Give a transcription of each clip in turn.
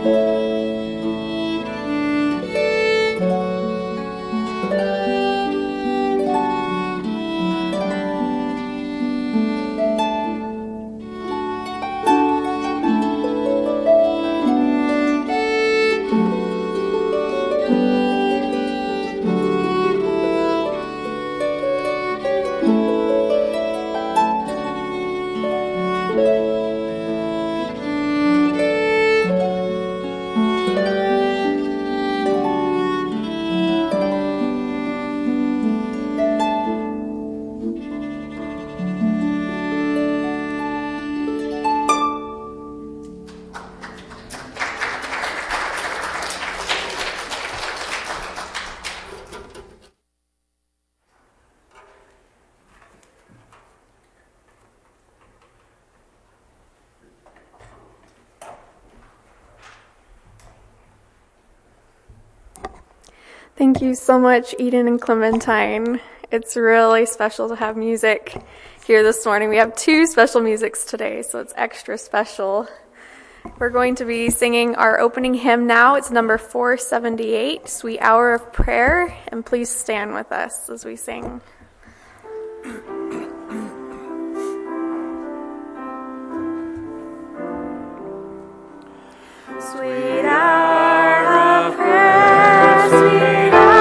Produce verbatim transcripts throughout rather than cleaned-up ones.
Thank you so much, Eden and Clementine. It's really special to have music here this morning. We have two special musics today, so it's extra special. We're going to be singing our opening hymn now. It's number four seventy-eight, Sweet Hour of Prayer, and please stand with us as we sing. Sweet hour of prayer, sweet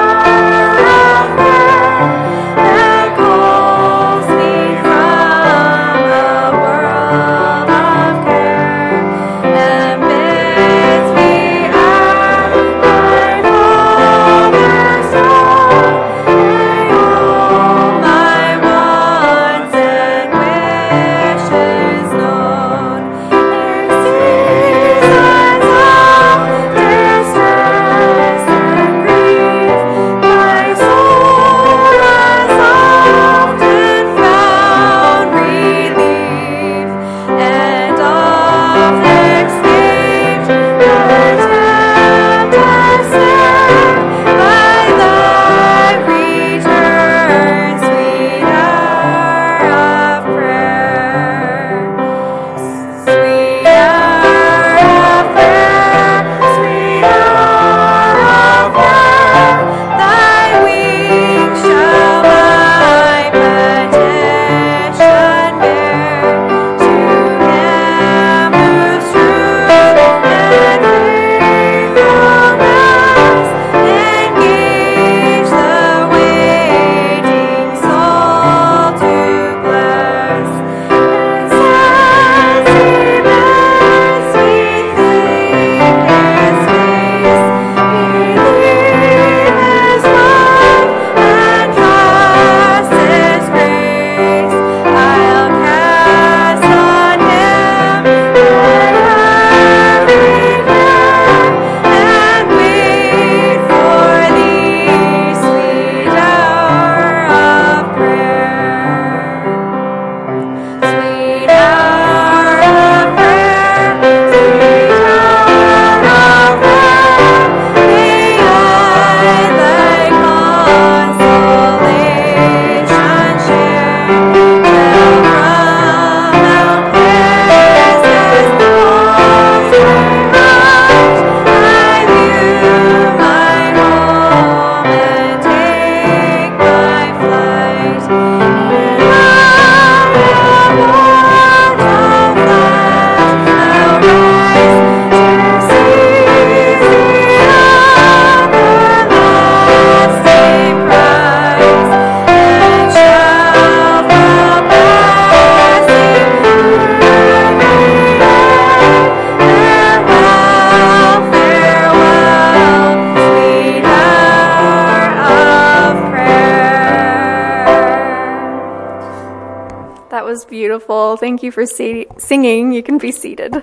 Beautiful. Thank you for see- singing. You can be seated.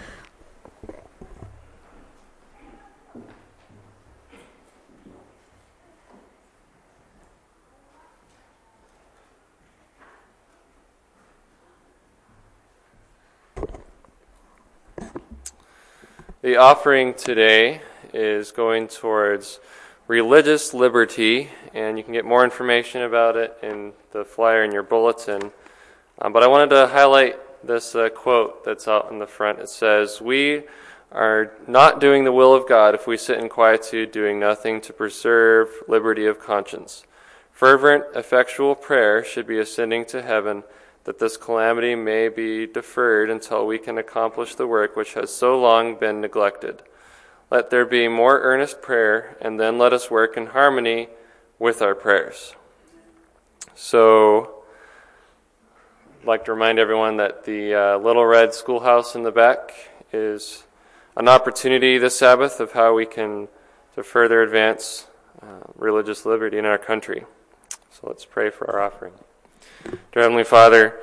The offering today is going towards religious liberty, and you can get more information about it in the flyer in your bulletin. Um, but I wanted to highlight this uh, quote that's out in the front. It says, "We are not doing the will of God if we sit in quietude, doing nothing to preserve liberty of conscience. Fervent, effectual prayer should be ascending to heaven, that this calamity may be deferred until we can accomplish the work which has so long been neglected. Let there be more earnest prayer, and then let us work in harmony with our prayers. So, I'd like to remind everyone that the uh, Little Red Schoolhouse in the back is an opportunity this Sabbath of how we can to further advance uh, religious liberty in our country. So let's pray for our offering. Dear Heavenly Father,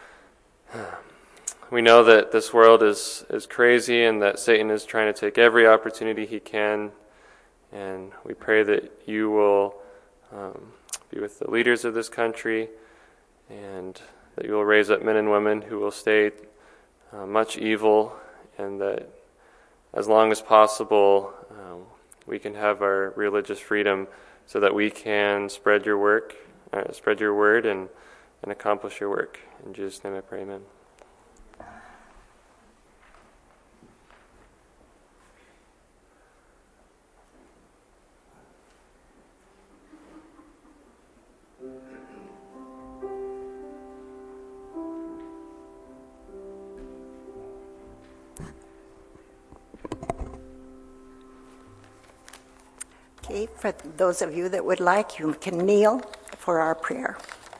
we know that this world is, is crazy and that Satan is trying to take every opportunity he can. And we pray that you will um, be with the leaders of this country and that you will raise up men and women who will stay uh, much evil, and that as long as possible um, we can have our religious freedom so that we can spread your work, uh, spread your word and, and accomplish your work. In Jesus' name I pray, amen. Okay, for those of you that would like, you can kneel for our prayer.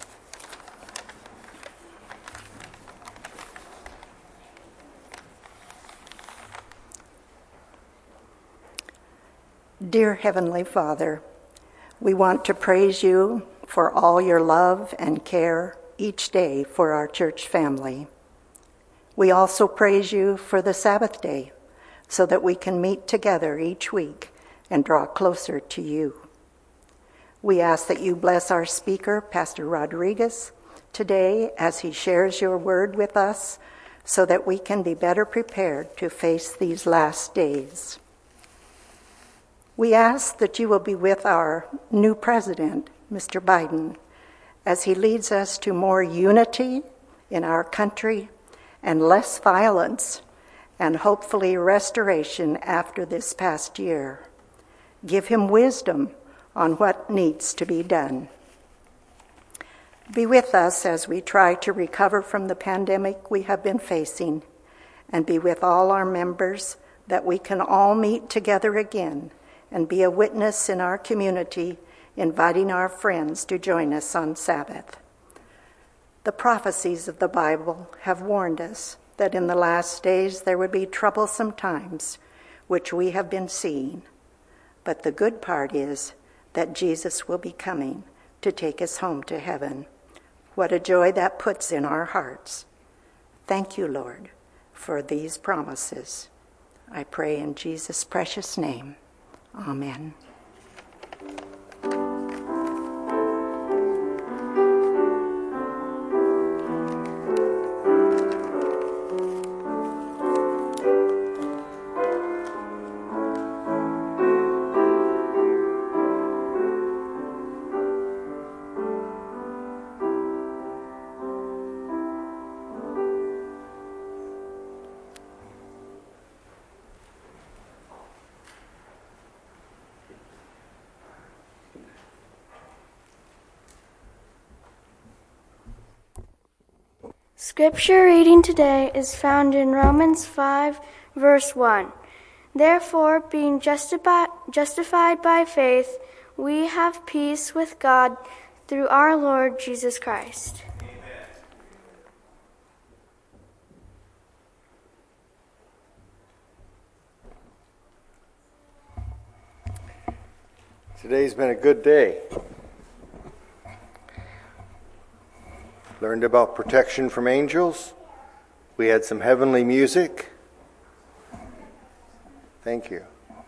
Dear Heavenly Father, we want to praise you for all your love and care each day for our church family. We also praise you for the Sabbath day so that we can meet together each week and draw closer to you. We ask that you bless our speaker, Pastor Rodriguez, today as he shares your word with us so that we can be better prepared to face these last days. We ask that you will be with our new president, Mister Biden, as he leads us to more unity in our country and less violence, and hopefully restoration after this past year. Give him wisdom on what needs to be done. Be with us as we try to recover from the pandemic we have been facing, and be with all our members that we can all meet together again and be a witness in our community, inviting our friends to join us on Sabbath. The prophecies of the Bible have warned us that in the last days there would be troublesome times, which we have been seeing. But the good part is that Jesus will be coming to take us home to heaven. What a joy that puts in our hearts. Thank you, Lord, for these promises. I pray in Jesus' precious name. Amen. Scripture reading today is found in Romans five, verse one. Therefore, being justified, justified by faith, we have peace with God through our Lord Jesus Christ. Amen. Today's been a good day. Learned about protection from angels. We had some heavenly music. Thank you.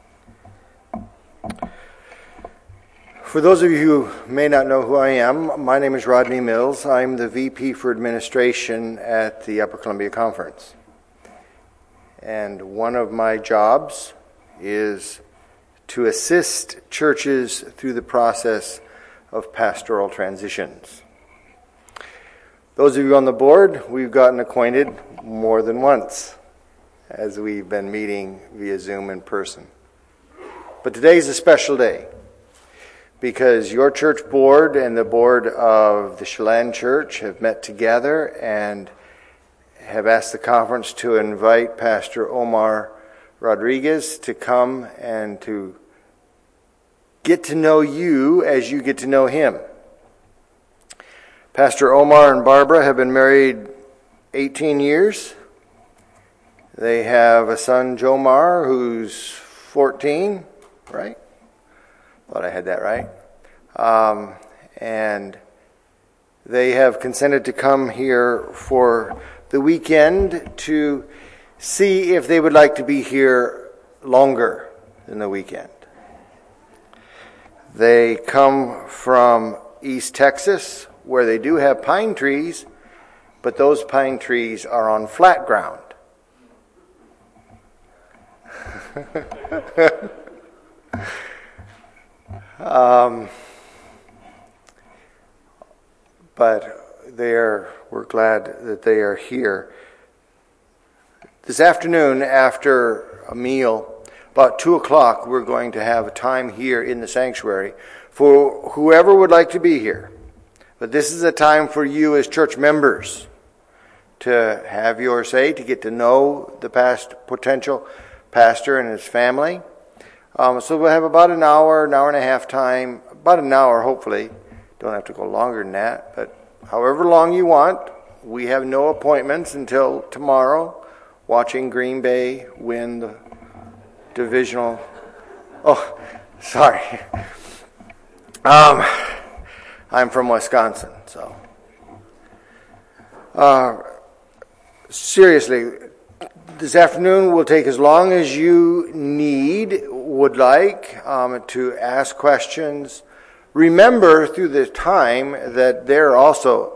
For those of you who may not know who I am, my name is Rodney Mills. I'm the V P for Administration at the Upper Columbia Conference. And one of my jobs is to assist churches through the process of pastoral transitions. Those of you on the board, we've gotten acquainted more than once. as we've been meeting via Zoom in person. But today's a special day because your church board and the board of the Chelan Church have met together and have asked the conference to invite Pastor Omar Rodriguez to come and to get to know you as you get to know him. Pastor Omar and Barbara have been married eighteen years. They have a son, Jomar, who's fourteen, right? Thought I had that right. Um, and they have consented to come here for the weekend to see if they would like to be here longer than the weekend. They come from East Texas, where they do have pine trees, but those pine trees are on flat ground. um, but they are, we're glad that they are here. This afternoon, after a meal, about two o'clock, we're going to have a time here in the sanctuary for whoever would like to be here. But this is a time for you as church members to have your say, to get to know the past potential pastor and his family. Um, so we'll have about an hour, an hour and a half time, about an hour hopefully. Don't have to go longer than that, but however long you want. We have no appointments until tomorrow, watching Green Bay win the divisional. Oh, sorry. Um, I'm from Wisconsin, so. Uh, seriously, this afternoon will take as long as you need, would like, um, to ask questions. Remember through the time that they're also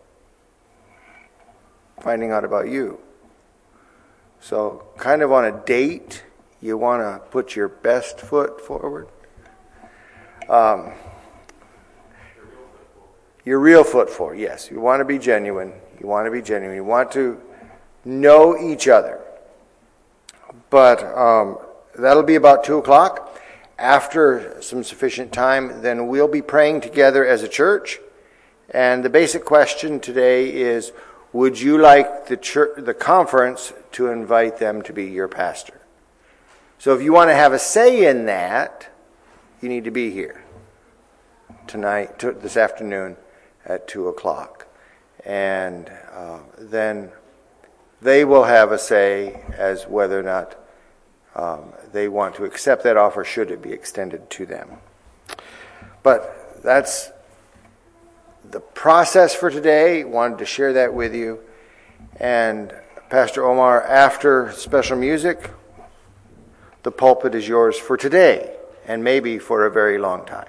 finding out about you. So kind of on a date, you want to put your best foot forward. Um, your real foot forward, yes. You want to be genuine. You want to be genuine. You want to know each other. But um, that'll be about two o'clock. After some sufficient time, then we'll be praying together as a church. And the basic question today is, would you like the church, the conference to invite them to be your pastor? So if you want to have a say in that, you need to be here tonight, to, this afternoon at two o'clock. And uh, then they will have a say as whether or not um, they want to accept that offer, should it be extended to them. But that's the process for today. Wanted to share that with you. And Pastor Omar, after special music, the pulpit is yours for today and maybe for a very long time.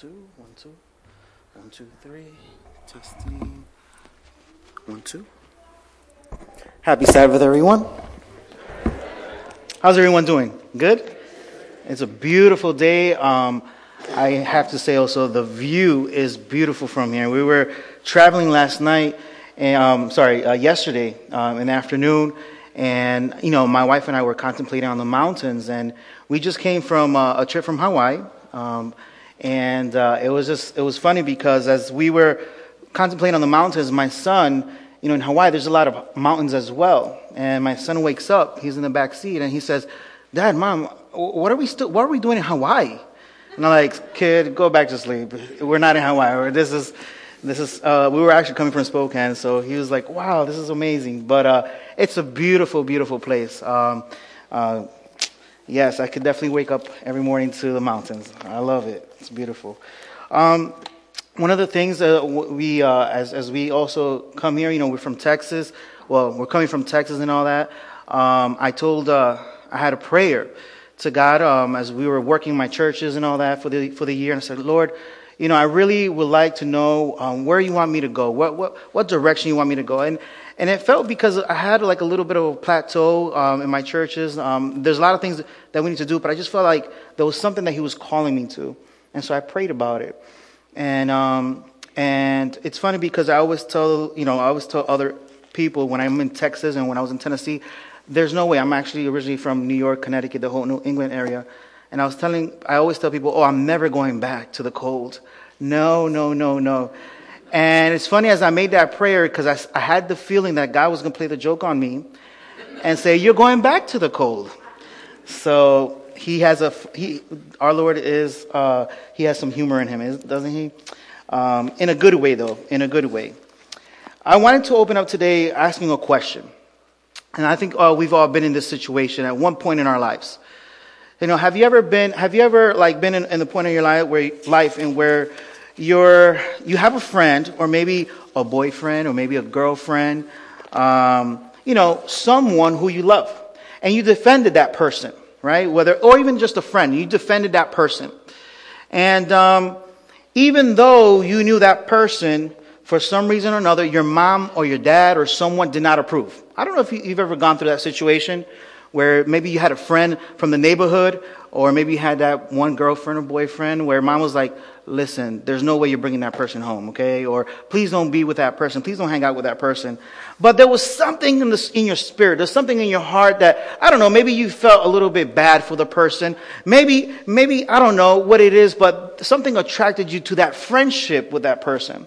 two, one, two, one, two, three, testing, one, two. Happy Sabbath, everyone. How's everyone doing? Good? It's a beautiful day. Um, I have to say also the view is beautiful from here. We were traveling last night, and um, sorry, uh, yesterday um, in the afternoon, and you know, my wife and I were contemplating on the mountains, and we just came from uh, a trip from Hawaii. Um, And uh, it was just, it was funny because as we were contemplating on the mountains, my son, you know, in Hawaii, there's a lot of mountains as well. And my son wakes up, he's in the back seat, and he says, Dad, Mom, what are we still, what are we doing in Hawaii? And I'm like, kid, go back to sleep. We're not in Hawaii. This is, this is, uh, we were actually coming from Spokane. So he was like, wow, this is amazing. But uh, it's a beautiful, beautiful place. Um, uh, Yes, I could definitely wake up every morning to the mountains. I love it. It's beautiful. Um, one of the things that we, uh, as as we also come here, you know, we're from Texas. Well, we're coming from Texas and all that. Um, I told, uh, I had a prayer to God um, as we were working my churches and all that for the for the year. And I said, Lord, you know, I really would like to know um, where you want me to go. What what what direction you want me to go. And And it felt because I had like a little bit of a plateau um, in my churches. Um, there's a lot of things that we need to do, but I just felt like there was something that he was calling me to. And so I prayed about it. And um, and it's funny because I always tell, you know, I always tell other people when I'm in Texas and when I was in Tennessee, there's no way. I'm actually originally from New York, Connecticut, the whole New England area. And I was telling, I always tell people, oh, I'm never going back to the cold. No, no, no, no. And it's funny as I made that prayer because I, I had the feeling that God was going to play the joke on me and say, you're going back to the cold. So he has a, he, our Lord is, uh, he has some humor in him, doesn't he? Um, in a good way, though, in a good way. I wanted to open up today asking a question. And I think uh, we've all been in this situation at one point in our lives. You know, have you ever been, have you ever like been in, in the point of your life where, life in where You're, you have a friend or maybe a boyfriend or maybe a girlfriend, um, you know, someone who you love and you defended that person, right? Whether, or even just a friend, you defended that person. And um, even though you knew that person, for some reason or another, your mom or your dad or someone did not approve. I don't know if you've ever gone through that situation where maybe you had a friend from the neighborhood or maybe you had that one girlfriend or boyfriend where mom was like, listen, there's no way you're bringing that person home, okay? Or please don't be with that person. Please don't hang out with that person. But there was something in, the, in your spirit. There's something in your heart that, I don't know, maybe you felt a little bit bad for the person. Maybe, maybe, I don't know what it is, but something attracted you to that friendship with that person.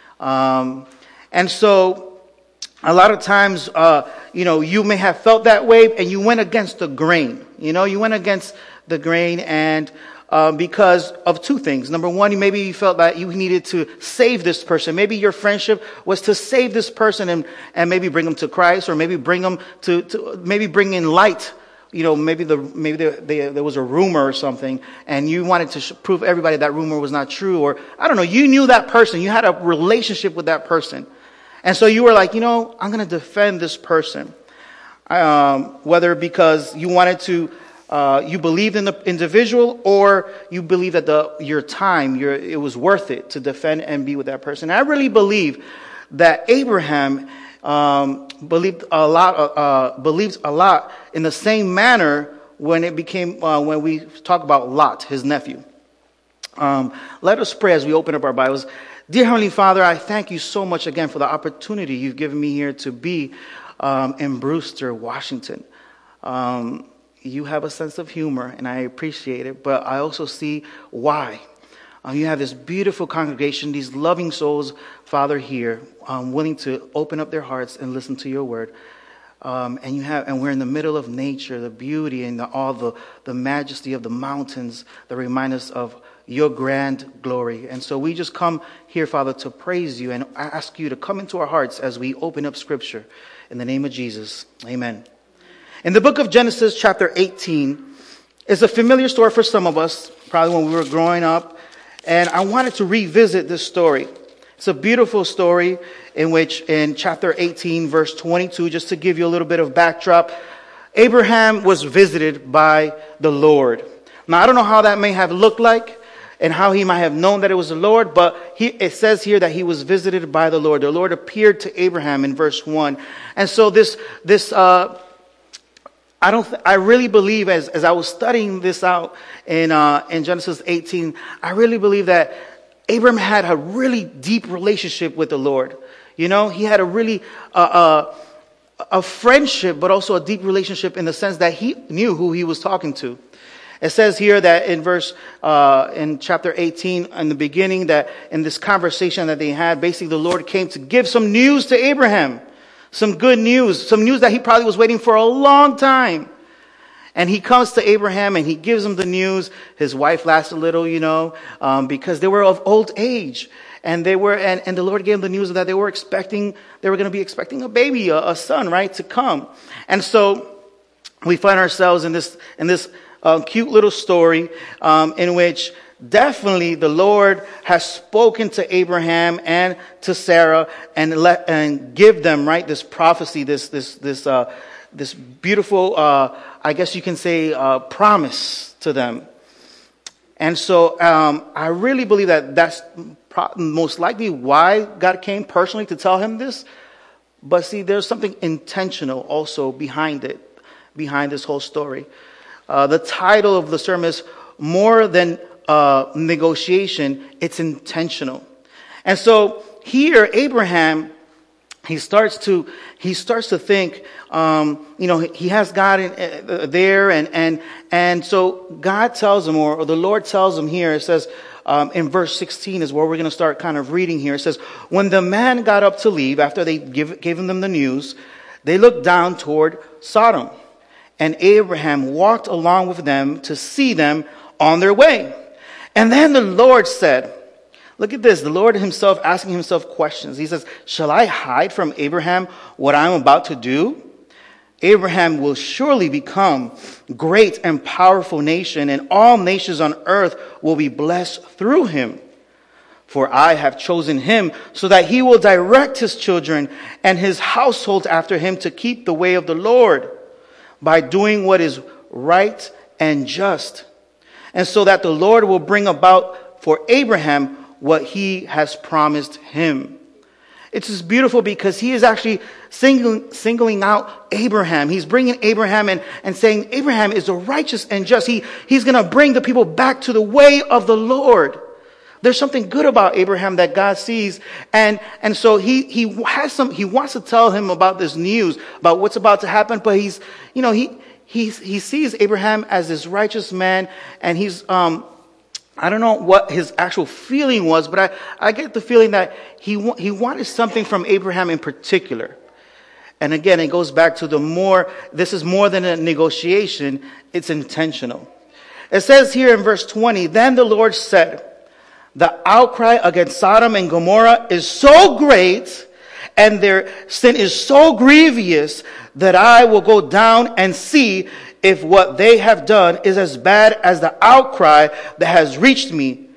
Um, and so a lot of times, uh, you know, you may have felt that way and you went against the grain. You know, you went against the grain and uh, because of two things. Number one, maybe you felt that you needed to save this person. Maybe your friendship was to save this person and, and maybe bring them to Christ or maybe bring them to, to maybe bring in light. You know, maybe the maybe the, the, there was a rumor or something and you wanted to sh- prove everybody that rumor was not true. Or I don't know, you knew that person. You had a relationship with that person. And so you were like, you know, I'm going to defend this person. Um, whether because you wanted to, uh, you believed in the individual or you believed that the, your time, your, it was worth it to defend and be with that person. I really believe that Abraham um, believed a lot, uh, believed a lot in the same manner when it became, uh, when we talk about Lot, his nephew. Um, let us pray as we open up our Bibles. Dear Heavenly Father, I thank you so much again for the opportunity you've given me here to be um, in Brewster, Washington. Um, you have a sense of humor, and I appreciate it, but I also see why. Uh, you have this beautiful congregation, these loving souls, Father, here, um, willing to open up their hearts and listen to your word. Um, and you have, and we're in the middle of nature, the beauty and the, all the, the majesty of the mountains that remind us of your grand glory. And so we just come here, Father, to praise you and ask you to come into our hearts as we open up Scripture. In the name of Jesus, amen. In the book of Genesis, chapter eighteen, is a familiar story for some of us, probably when we were growing up. And I wanted to revisit this story. It's a beautiful story in which in chapter eighteen, verse twenty-two, just to give you a little bit of backdrop, Abraham was visited by the Lord. Now, I don't know how that may have looked like. and how he might have known that it was the Lord, but he, it says here that he was visited by the Lord. The Lord appeared to Abraham in verse one. And so this, this, uh, I don't, th- I really believe as, as I was studying this out in, uh, in Genesis eighteen, I really believe that Abraham had a really deep relationship with the Lord. You know, he had a really, uh, uh, a friendship, but also a deep relationship in the sense that he knew who he was talking to. It says here that in verse, uh, in chapter eighteen, in the beginning, that in this conversation that they had, basically the Lord came to give some news to Abraham. Some good news, some news that he probably was waiting for a long time. And he comes to Abraham and he gives him the news. His wife laughs a little, you know, um, because they were of old age. And they were, and, and the Lord gave them the news that they were expecting, they were going to be expecting a baby, a, a son, right, to come. And so we find ourselves in this, in this uh, cute little story um, in which definitely the Lord has spoken to Abraham and to Sarah and let, and give them, right, this prophecy, this, this, this, uh, this beautiful, uh, I guess you can say, uh, promise to them. And so um, I really believe that that's pro- most likely why God came personally to tell him this. But see, there's something intentional also behind it, behind this whole story. Uh, the title of the sermon is More Than uh, Negotiation, It's Intentional. And so here, Abraham, he starts to he starts to think, um, you know, he has God in, uh, there, and and and so God tells him, or, or the Lord tells him here. It says um, in verse sixteen is where we're going to start kind of reading here. It says, when the man got up to leave after they give, gave him the news, they looked down toward Sodom, and Abraham walked along with them to see them on their way. And then the Lord said, look at this, the Lord himself asking himself questions. He says, shall I hide from Abraham what I'm about to do? Abraham will surely become great and powerful nation, and all nations on earth will be blessed through him. For I have chosen him so that he will direct his children and his household after him to keep the way of the Lord by doing what is right and just, and so that the Lord will bring about for Abraham what he has promised him. It's just beautiful because he is actually singling, singling out Abraham. He's bringing Abraham and, and saying Abraham is a righteous and just. He, he's going to bring the people back to the way of the Lord. There's something good about Abraham that God sees. And, and so he, he has some, he wants to tell him about this news, about what's about to happen. But he's, you know, he, he, he sees Abraham as this righteous man, and he's, um, I don't know what his actual feeling was, but I, I get the feeling that he wa- he wanted something from Abraham in particular. And again, it goes back to the more, this is more than a negotiation, it's intentional. It says here in verse twenty, then the Lord said, the outcry against Sodom and Gomorrah is so great, and their sin is so grievous, that I will go down and see if what they have done is as bad as the outcry that has reached me.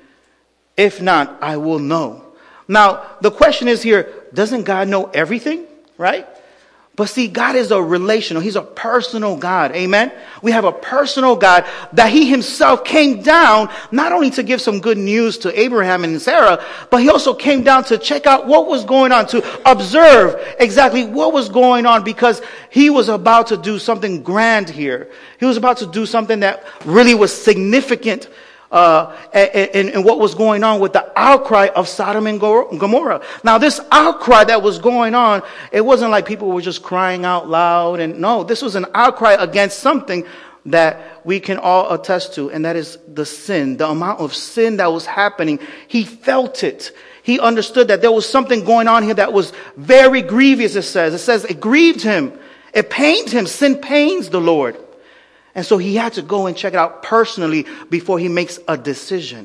If not, I will know. Now, the question is here, doesn't God know everything, right? But see, God is a relational, he's a personal God, amen? We have a personal God that he himself came down not only to give some good news to Abraham and Sarah, but he also came down to check out what was going on, to observe exactly what was going on, because he was about to do something grand here. He was about to do something that really was significant Uh, and, and what was going on with the outcry of Sodom and Gomorrah. Now, this outcry that was going on, it wasn't like people were just crying out loud. And no, this was an outcry against something that we can all attest to, and that is the sin, the amount of sin that was happening. He felt it. He understood that there was something going on here that was very grievous, it says. It says it grieved him. It pained him. Sin pains the Lord. And so he had to go and check it out personally before he makes a decision.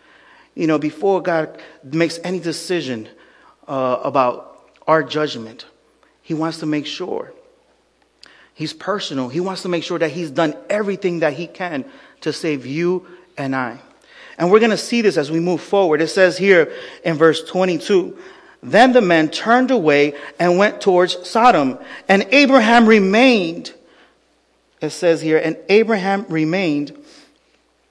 You know, before God makes any decision uh, about our judgment, he wants to make sure. He's personal. He wants to make sure that he's done everything that he can to save you and I. And we're going to see this as we move forward. It says here in verse twenty-two, then the men turned away and went towards Sodom, and Abraham remained. It says here, and Abraham remained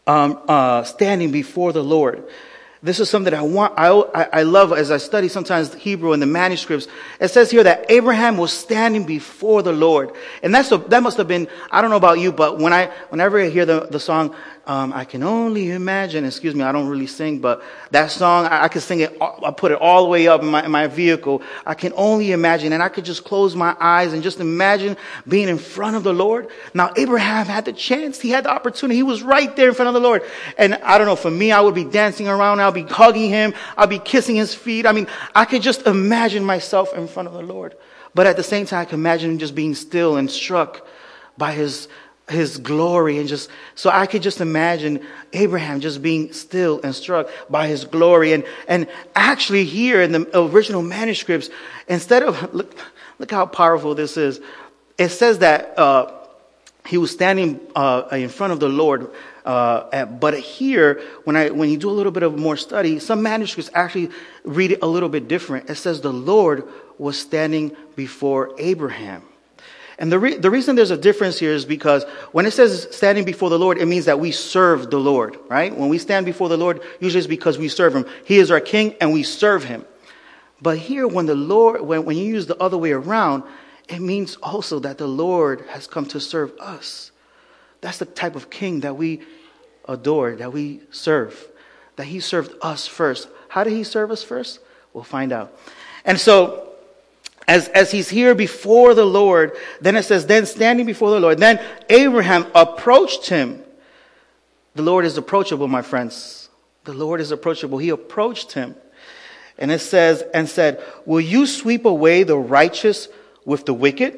um, uh, standing before the Lord. This is something that I want, I, I love as I study sometimes Hebrew in the manuscripts. It says here that Abraham was standing before the Lord. And that's a, that must have been, I don't know about you, but when I, whenever I hear the, the song, um, I can only imagine, excuse me, I don't really sing, but that song, I, I can sing it, I put it all the way up in my, in my vehicle. I can only imagine, and I could just close my eyes and just imagine being in front of the Lord. Now, Abraham had the chance. He had the opportunity. He was right there in front of the Lord. And I don't know, for me, I would be dancing around. I'll be hugging him. I'll be kissing his feet. I mean, I could just imagine myself in front of the Lord. But at the same time, I can imagine just being still and struck by his his glory, and just, so I could just imagine Abraham just being still and struck by his glory. And, and actually here in the original manuscripts, instead of, look, look how powerful this is. It says that, uh, he was standing, uh, in front of the Lord. Uh, at, but here, when I, when you do a little bit of more study, some manuscripts actually read it a little bit different. It says the Lord was standing before Abraham. And the re- the reason there's a difference here is because when it says standing before the Lord, it means that we serve the Lord, right? When we stand before the Lord, usually it's because we serve him. He is our king and we serve him. But here, when the Lord, when, when you use the other way around, it means also that the Lord has come to serve us. That's the type of king that we adore, that we serve, that he served us first. How did he serve us first? We'll find out. And so, As, as he's here before the Lord, then it says, then standing before the Lord, then Abraham approached him. The Lord is approachable, my friends. The Lord is approachable. He approached him. And it says, and said, will you sweep away the righteous with the wicked?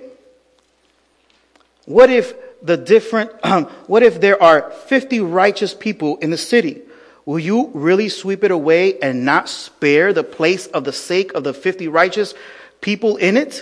What if the different, um, what if there are fifty righteous people in the city? Will you really sweep it away and not spare the place of the sake of the fifty righteous people in it?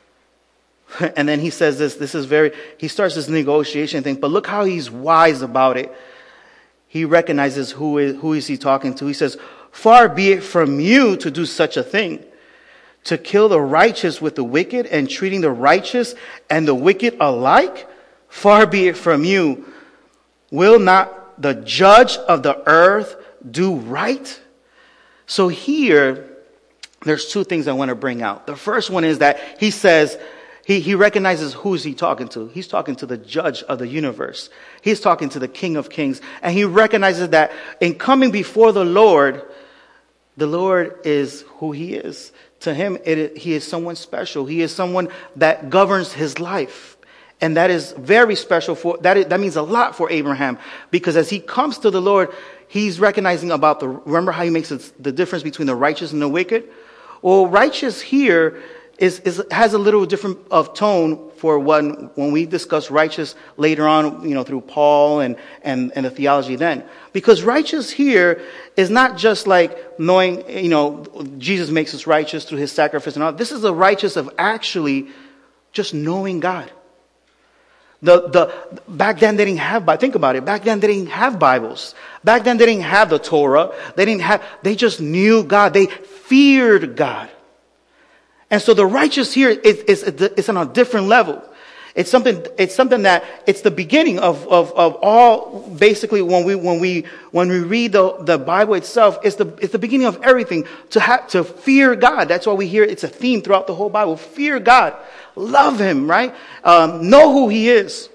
And then he says this, this is very, he starts this negotiation thing, but look how he's wise about it. He recognizes who is, who is he talking to. He says, far be it from you to do such a thing, to kill the righteous with the wicked and treating the righteous and the wicked alike. Far be it from you. Will not the judge of the earth do right? So here, there's two things I want to bring out. The first one is that he says, he, he recognizes who is he talking to. He's talking to the judge of the universe. He's talking to the King of Kings. And he recognizes that in coming before the Lord, the Lord is who he is. To him, it, he is someone special. He is someone that governs his life. And that is very special for, that, is, that means a lot for Abraham. Because as he comes to the Lord, he's recognizing about the, remember how he makes it, the difference between the righteous and the wicked? Well, righteous here is, is has a little different of tone for when when we discuss righteous later on, you know, through Paul and, and, and the theology then. Because righteous here is not just like knowing, you know, Jesus makes us righteous through his sacrifice and all. This is a righteous of actually just knowing God. The, the, back then they didn't have, think about it, back then they didn't have Bibles. Back then they didn't have the Torah. They didn't have, they just knew God. They feared God. And so the righteous here is, is, is on a different level. It's something, it's something that, it's the beginning of, of, of all, basically when we, when we, when we read the, the Bible itself, it's the, it's the beginning of everything. To have, to fear God. That's why we hear it's a theme throughout the whole Bible. Fear God. Love him, right? Um, know who he is.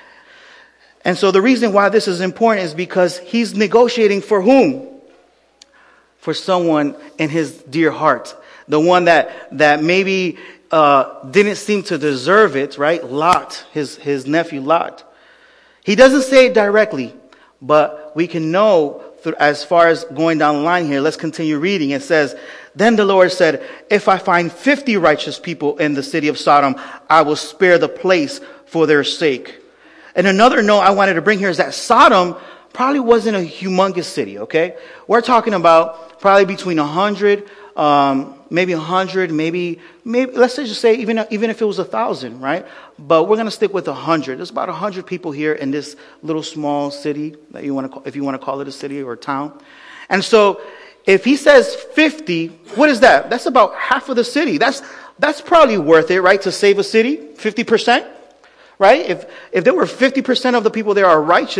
And so the reason why this is important is because he's negotiating for whom? For someone in his dear heart. The one that, that maybe, uh, didn't seem to deserve it, right? Lot, his, his nephew Lot. He doesn't say it directly, but we can know through, as far as going down the line here. Let's continue reading. It says, then the Lord said, if I find fifty righteous people in the city of Sodom, I will spare the place for their sake. And another note I wanted to bring here is that Sodom probably wasn't a humongous city, okay? We're talking about probably between a hundred, um, maybe a hundred, maybe, maybe, let's just say even, even if it was a thousand, right? But we're going to stick with a hundred. There's about a hundred people here in this little small city that you want to, if you want to call it a city or a town. And so, if he says fifty, what is that? That's about half of the city. That's that's probably worth it, right? To save a city, fifty percent, right? If if there were fifty percent of the people there are righteous,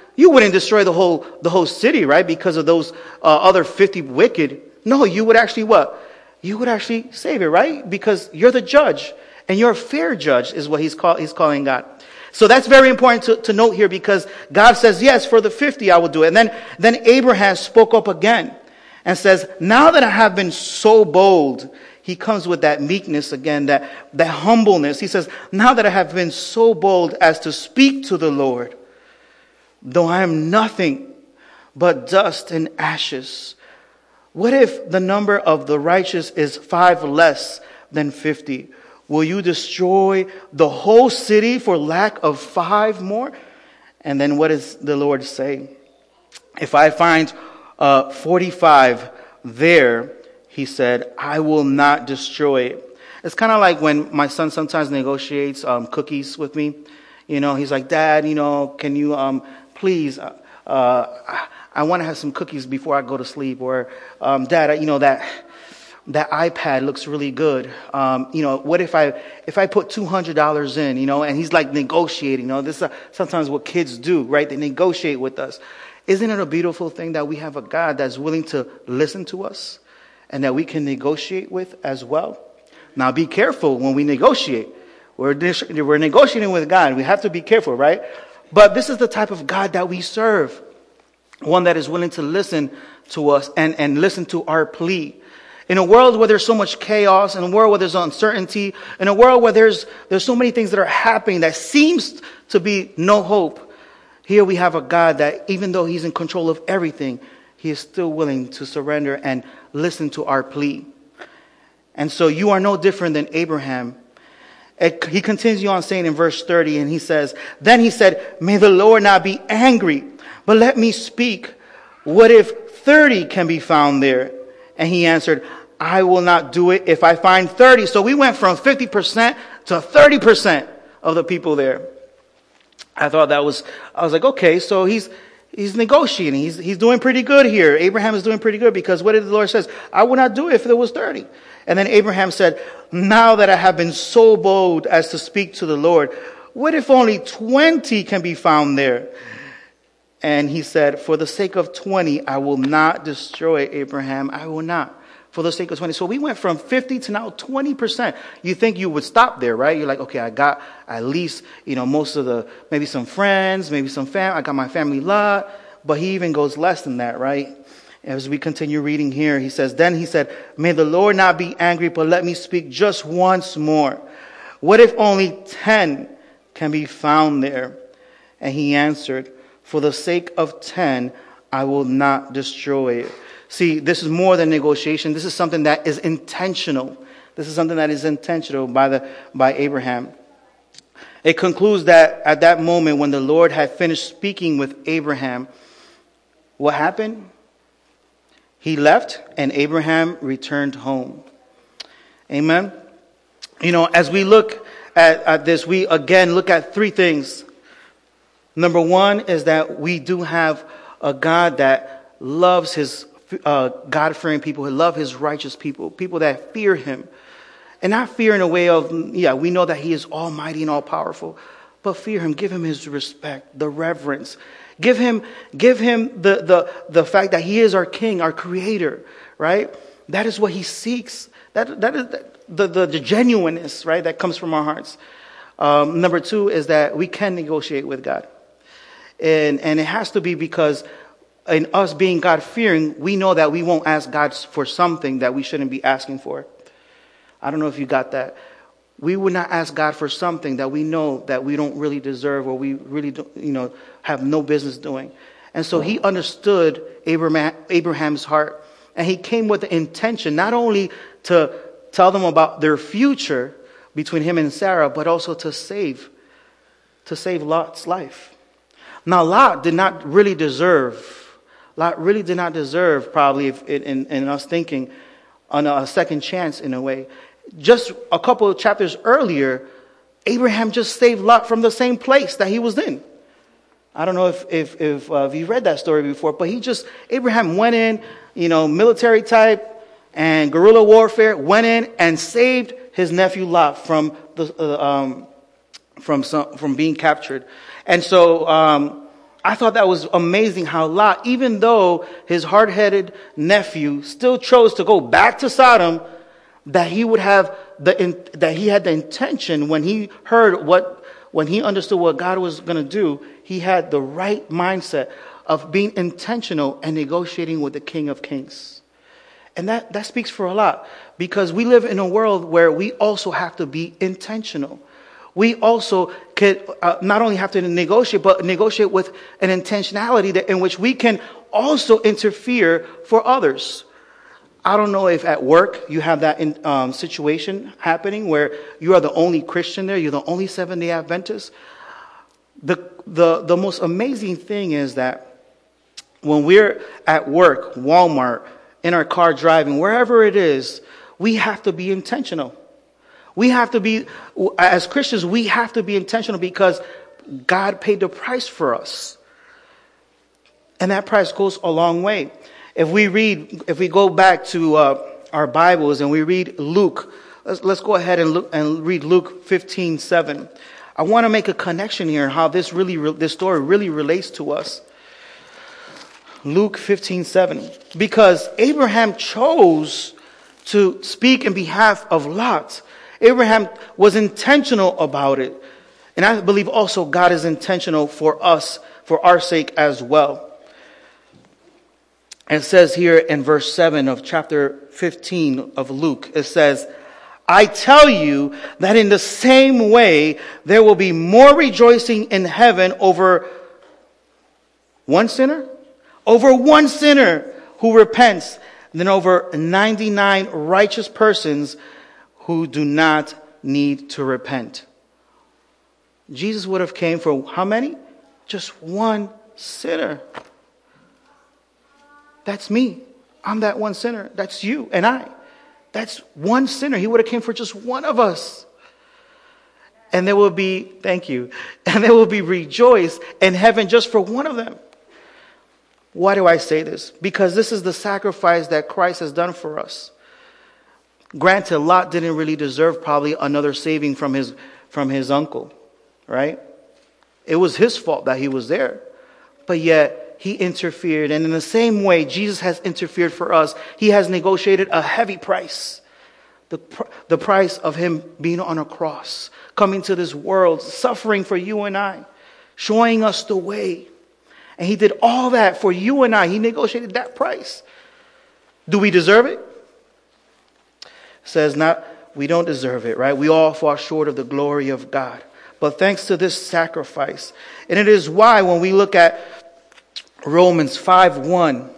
you wouldn't destroy the whole the whole city, right? Because of those uh, other fifty wicked. No, you would actually what? You would actually save it, right? Because you're the judge, and you're a fair judge, is what he's call, he's calling God. So that's very important to, to note here, because God says, yes, for the fifty I will do it. And then, then Abraham spoke up again and says, now that I have been so bold, he comes with that meekness again, that, that humbleness. He says, now that I have been so bold as to speak to the Lord, though I am nothing but dust and ashes. What if the number of the righteous is five less than fifty? Will you destroy the whole city for lack of five more? And then what does the Lord say? If I find uh, forty-five there, he said, I will not destroy it. It's kind of like when my son sometimes negotiates um, cookies with me. You know, he's like, Dad, you know, can you um, please, uh, uh, I want to have some cookies before I go to sleep. Or, um, Dad, you know, that that iPad looks really good. Um, you know, what if I if I put two hundred dollars in, you know, and he's like negotiating. You know, this is uh, sometimes what kids do, right? They negotiate with us. Isn't it a beautiful thing that we have a God that's willing to listen to us and that we can negotiate with as well? Now, be careful when we negotiate. We're, we're negotiating with God. We have to be careful, right? But this is the type of God that we serve. One that is willing to listen to us and, and listen to our plea. In a world where there's so much chaos, in a world where there's uncertainty, in a world where there's there's so many things that are happening that seems to be no hope, here we have a God that even though he's in control of everything, he is still willing to surrender and listen to our plea. And so you are no different than Abraham. It, he continues on saying in verse thirty, and he says, then he said, may the Lord not be angry, but let me speak. What if thirty can be found there? And he answered, I will not do it if I find thirty. So we went from fifty percent to thirty percent of the people there. I thought that was, I was like, okay, so he's he's negotiating. He's he's doing pretty good here. Abraham is doing pretty good, because what did the Lord says? I would not do it if there was thirty. And then Abraham said, now that I have been so bold as to speak to the Lord, what if only twenty can be found there? And he said, for the sake of twenty, I will not destroy Abraham. I will not. For the sake of twenty. So we went from fifty to now twenty percent. You think you would stop there, right? You're like, okay, I got at least, you know, most of the, maybe some friends, maybe some fam. I got my family lot. But he even goes less than that, right? As we continue reading here, he says, then he said, may the Lord not be angry, but let me speak just once more. What if only ten can be found there? And he answered, for the sake of ten, I will not destroy it. See, this is more than negotiation. This is something that is intentional. This is something that is intentional by the by Abraham. It concludes that at that moment when the Lord had finished speaking with Abraham, what happened? He left and Abraham returned home. Amen. You know, as we look at, at this, we again look at three things. Number one is that we do have a God that loves his uh, God-fearing people, who love his righteous people, people that fear him. And not fear in a way of, yeah, we know that he is almighty and all-powerful, but fear him, give him his respect, the reverence. Give him, give him the, the, the fact that he is our king, our creator, right? That is what he seeks. That, that is the, the, the genuineness, right, that comes from our hearts. Um, number two is that we can negotiate with God. And and it has to be because in us being God-fearing, we know that we won't ask God for something that we shouldn't be asking for. I don't know if you got that. We would not ask God for something that we know that we don't really deserve, or we really don't, you know, have no business doing. And so he understood Abraham, Abraham's heart, and he came with the intention not only to tell them about their future between him and Sarah, but also to save, to save Lot's life. Now, Lot did not really deserve, Lot really did not deserve, probably, if, in, in us thinking, on a second chance in a way. Just a couple of chapters earlier, Abraham just saved Lot from the same place that he was in. I don't know if if if, uh, if you've read that story before, but he just, Abraham went in, you know, military type and guerrilla warfare, went in and saved his nephew Lot from the uh, um, from some, from being captured. And so um, I thought that was amazing how Lot, even though his hard-headed nephew still chose to go back to Sodom, that he would have the that he had the intention when he heard what when he understood what God was going to do, he had the right mindset of being intentional and negotiating with the King of Kings. And that, that speaks for a lot, because we live in a world where we also have to be intentional. We also could uh, not only have to negotiate, but negotiate with an intentionality that, in which we can also interfere for others. I don't know if at work you have that in, um, situation happening where you are the only Christian there, you're the only Seventh-day Adventist. The, the, the most amazing thing is that when we're at work, Walmart, in our car driving, wherever it is, we have to be intentional. We have to be, as Christians, we have to be intentional because God paid the price for us. And that price goes a long way. If we read, if we go back to uh, our Bibles and we read Luke, let's, let's go ahead and, look, and read Luke fifteen seven. I want to make a connection here, how this really, this story really relates to us. Luke fifteen seven. Because Abraham chose to speak in behalf of Lot. Abraham was intentional about it. And I believe also God is intentional for us, for our sake as well. It says here in verse seven of chapter fifteen of Luke, it says, I tell you that in the same way there will be more rejoicing in heaven over one sinner, over one sinner who repents than over ninety-nine righteous persons who do not need to repent. Jesus would have came for how many? Just one sinner. That's me. I'm that one sinner. That's you and I. That's one sinner. He would have came for just one of us. And there will be, thank you, and there will be rejoice in heaven just for one of them. Why do I say this? Because this is the sacrifice that Christ has done for us. Granted, Lot didn't really deserve probably another saving from his, from his uncle, right? It was his fault that he was there. But yet, he interfered. And in the same way, Jesus has interfered for us. He has negotiated a heavy price. The, pr- the price of him being on a cross, coming to this world, suffering for you and I, showing us the way. And he did all that for you and I. He negotiated that price. Do we deserve it? It says not, we don't deserve it, right? We all fall short of the glory of God. But thanks to this sacrifice. And it is why when we look at Romans five one.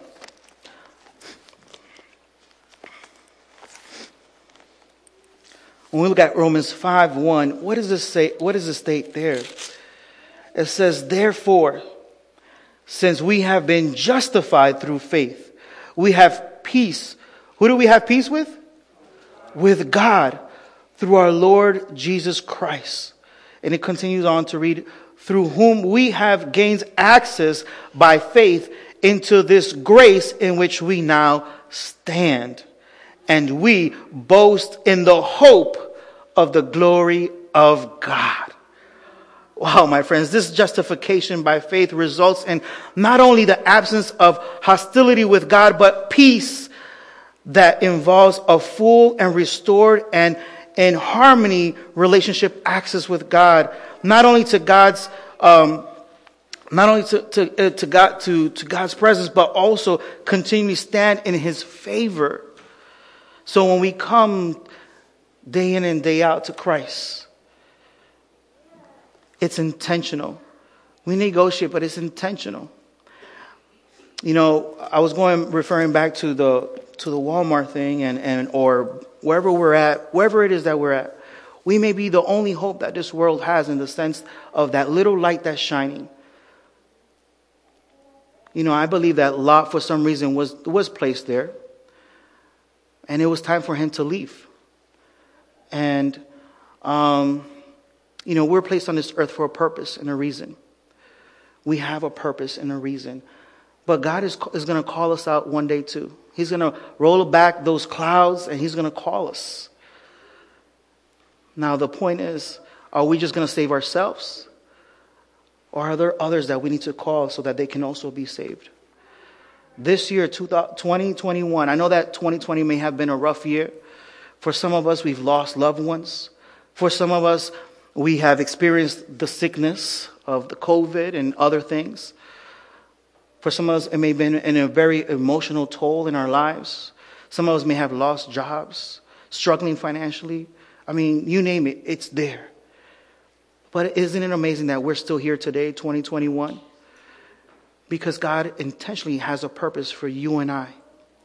When we look at Romans five one, what does this say? What does it state there? It says, therefore, since we have been justified through faith, we have peace. Who do we have peace with? With God through our Lord Jesus Christ. And it continues on to read, through whom we have gained access by faith into this grace in which we now stand. And we boast in the hope of the glory of God. Wow, my friends, this justification by faith results in not only the absence of hostility with God, but peace that involves a full and restored and in harmony relationship access with God. Not only to God's, um, not only to to, uh, to God to, to God's presence, but also continually stand in His favor. So when we come day in and day out to Christ, it's intentional. We negotiate, but it's intentional. You know, I was going referring back to the to the Walmart thing, and and or wherever we're at, wherever it is that we're at. We may be the only hope that this world has in the sense of that little light that's shining. You know, I believe that Lot, for some reason, was was placed there. And it was time for him to leave. And, um, you know, we're placed on this earth for a purpose and a reason. We have a purpose and a reason. But God is, is going to call us out one day too. He's going to roll back those clouds and He's going to call us. Now, the point is, are we just going to save ourselves? Or are there others that we need to call so that they can also be saved? This year, twenty twenty-one, I know that twenty twenty may have been a rough year. For some of us, we've lost loved ones. For some of us, we have experienced the sickness of the COVID and other things. For some of us, it may have been in a very emotional toll in our lives. Some of us may have lost jobs, struggling financially. I mean, you name it, it's there. But isn't it amazing that we're still here today, twenty twenty-one? Because God intentionally has a purpose for you and I.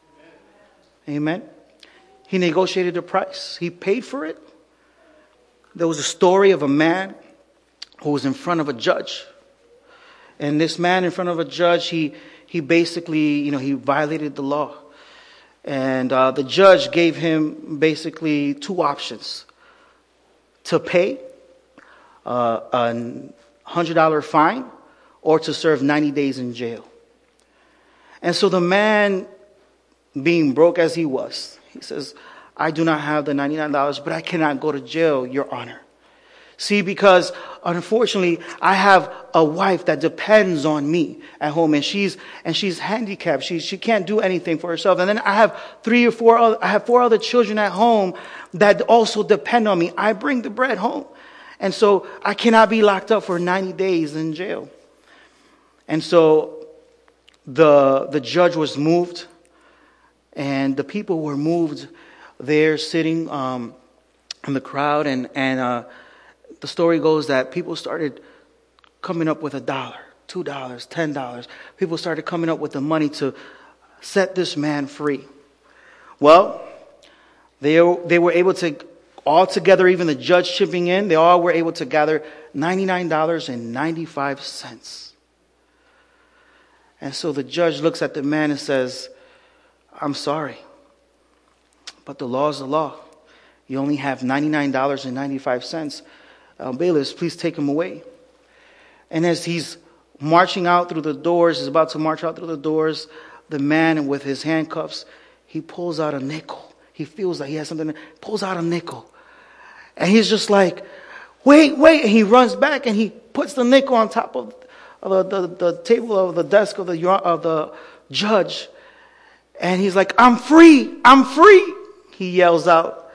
Amen. He negotiated the price. He paid for it. There was a story of a man who was in front of a judge. And this man in front of a judge, he he basically, you know, he violated the law. And uh, the judge gave him basically two options. To pay uh, a one hundred dollars fine or to serve ninety days in jail. And so the man, being broke as he was, he says, I do not have the ninety-nine dollars, but I cannot go to jail, Your Honor. See, because unfortunately, I have a wife that depends on me at home, and she's and she's handicapped. She she can't do anything for herself. And then I have three or four other, I have four other children at home that also depend on me. I bring the bread home, and so I cannot be locked up for ninety days in jail. And so the the judge was moved, and the people were moved there, sitting um, in the crowd, and and. Uh, The story goes that people started coming up with a dollar, two dollars, ten dollars. People started coming up with the money to set this man free. Well, they they were able to, all together, even the judge chipping in, they all were able to gather ninety-nine dollars and ninety-five cents. And so the judge looks at the man and says, I'm sorry, but the law is the law. You only have ninety-nine dollars and ninety-five cents. Uh, bailiffs, please take him away. And as he's marching out through the doors, he's about to march out through the doors, the man with his handcuffs, he pulls out a nickel. He feels like he has something, pulls out a nickel. And he's just like, wait, wait. And he runs back and he puts the nickel on top of, of the, the, the table of the desk of the, of the judge. And he's like, I'm free, I'm free, he yells out.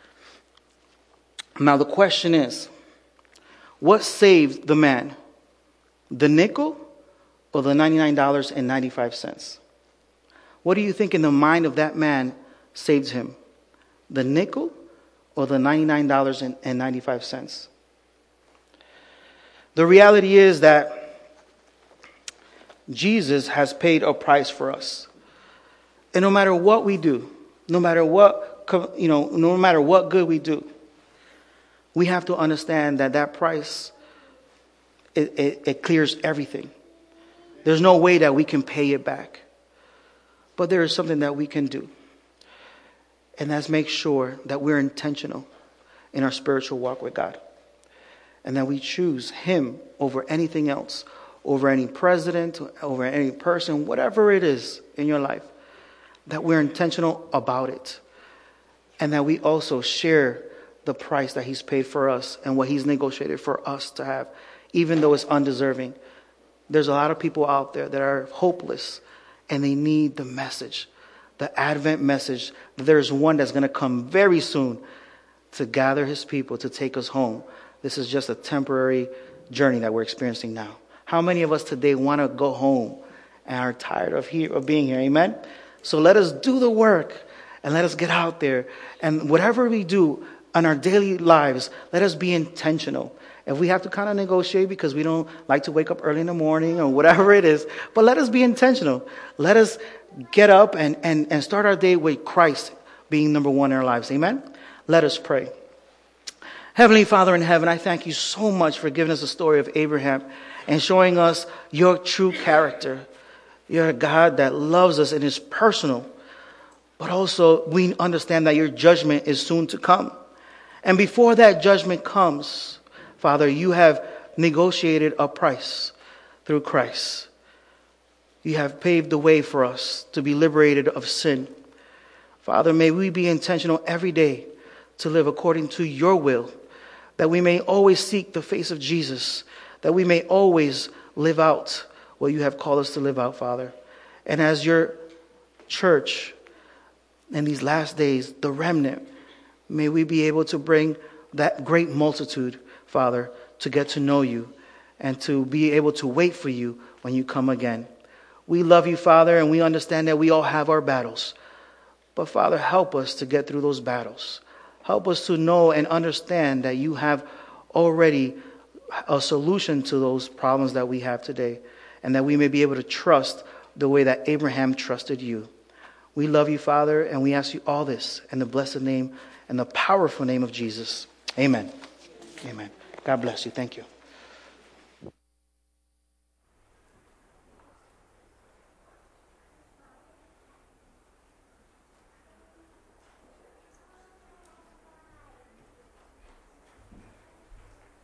Now the question is, what saved the man? The nickel or the ninety-nine dollars and ninety-five cents? What do you think in the mind of that man saved him? The nickel or the ninety-nine dollars and ninety-five cents? The reality is that Jesus has paid a price for us. And no matter what we do, no matter what, you know, no matter what good we do, we have to understand that that price, it, it, it clears everything. There's no way that we can pay it back. But there is something that we can do. And that's make sure that we're intentional in our spiritual walk with God. And that we choose Him over anything else, over any president, over any person, whatever it is in your life. That we're intentional about it. And that we also share the price that He's paid for us and what He's negotiated for us to have, even though it's undeserving. There's a lot of people out there that are hopeless and they need the message, the Advent message, that there's one that's going to come very soon to gather His people, to take us home. This is just a temporary journey that we're experiencing now. How many of us today want to go home and are tired of, here, of being here? Amen? So let us do the work and let us get out there. And whatever we do in our daily lives, let us be intentional. If we have to kind of negotiate because we don't like to wake up early in the morning or whatever it is, but let us be intentional. Let us get up and, and, and start our day with Christ being number one in our lives. Amen? Let us pray. Heavenly Father in heaven, I thank you so much for giving us the story of Abraham and showing us your true character. You're a God that loves us and is personal, but also we understand that your judgment is soon to come. And before that judgment comes, Father, you have negotiated a price through Christ. You have paved the way for us to be liberated of sin. Father, may we be intentional every day to live according to your will, that we may always seek the face of Jesus, that we may always live out what you have called us to live out, Father. And as your church in these last days, the remnant, may we be able to bring that great multitude, Father, to get to know you and to be able to wait for you when you come again. We love you, Father, and we understand that we all have our battles. But, Father, help us to get through those battles. Help us to know and understand that you have already a solution to those problems that we have today, and that we may be able to trust the way that Abraham trusted you. We love you, Father, and we ask you all this in the blessed name and the powerful name of Jesus. Amen. Amen. God bless you. Thank you.